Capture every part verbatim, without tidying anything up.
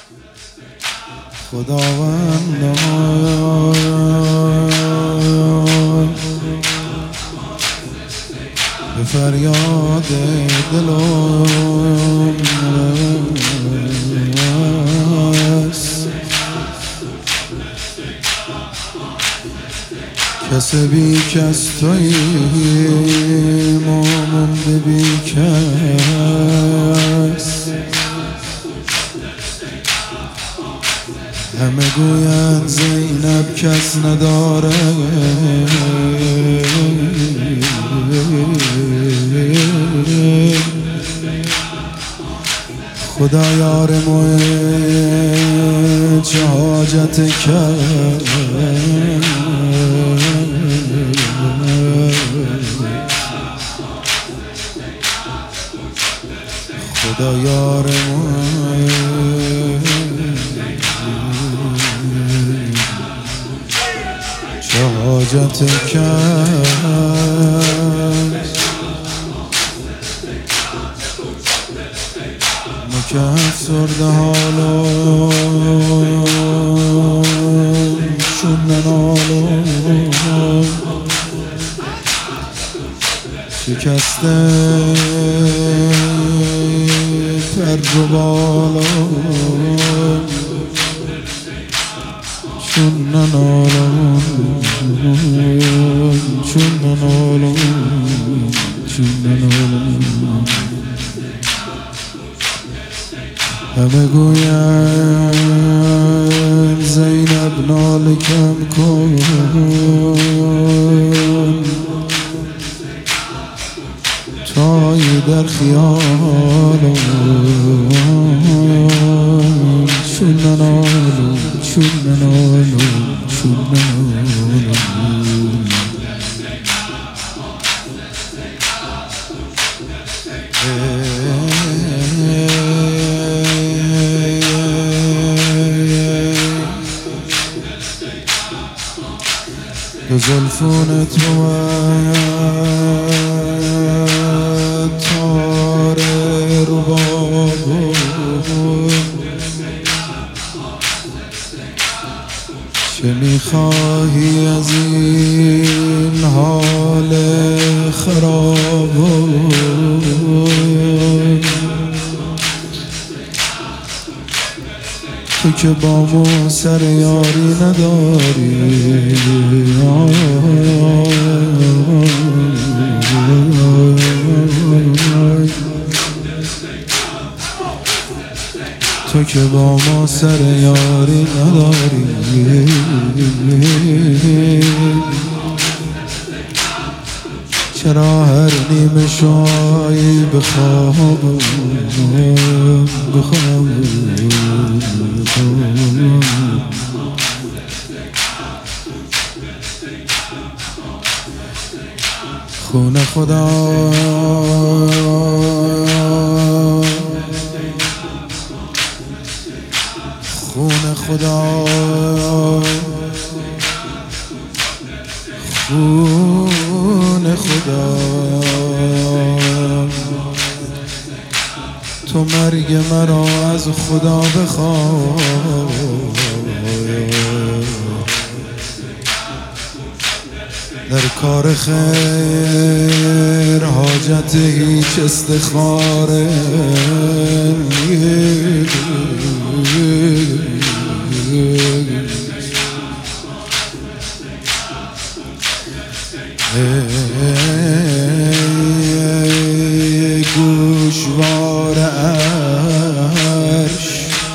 خداوندا به فریاد دلم رس، کس بی کس تویی ما مونده بی کس. همه گویند زینب کس نداره، خدا یار موه چه حاجت کرد. خدا یار موه چه حاجت کرد. که افسرده حالم چون ننالم، شکسته پر و بالم چون ننالم، چون ننالم، چون ننالم. همه گویند زینب ناله کم کن، تایی در خیالم چون ننالم، چون ننالم، چون ننالم. به زلفون تو تار رباب، چه میخواهی از این حال خراب؟ تو که با مو سر یاری نداری، تو که با ما سر یاری نداری. چرا هر نیمه شایی بخواب بخواب خون خدا خون خدا خون خدا تو مرگ مرا از خدا بخواه. در کار خیر حاجت هیچ استخاره گوشوار عرش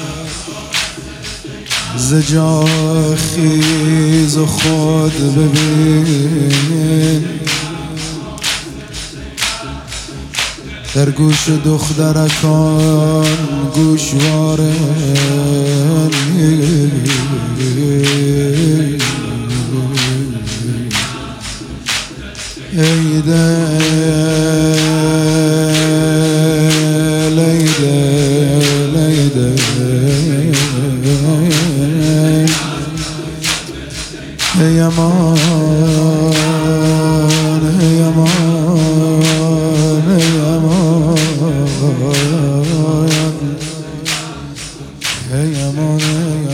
ز جا خیز و خود ببین، در گوش دخترکان گوشواره ای دل ای دل ای دل ای امان ای امان ای امان هی امانه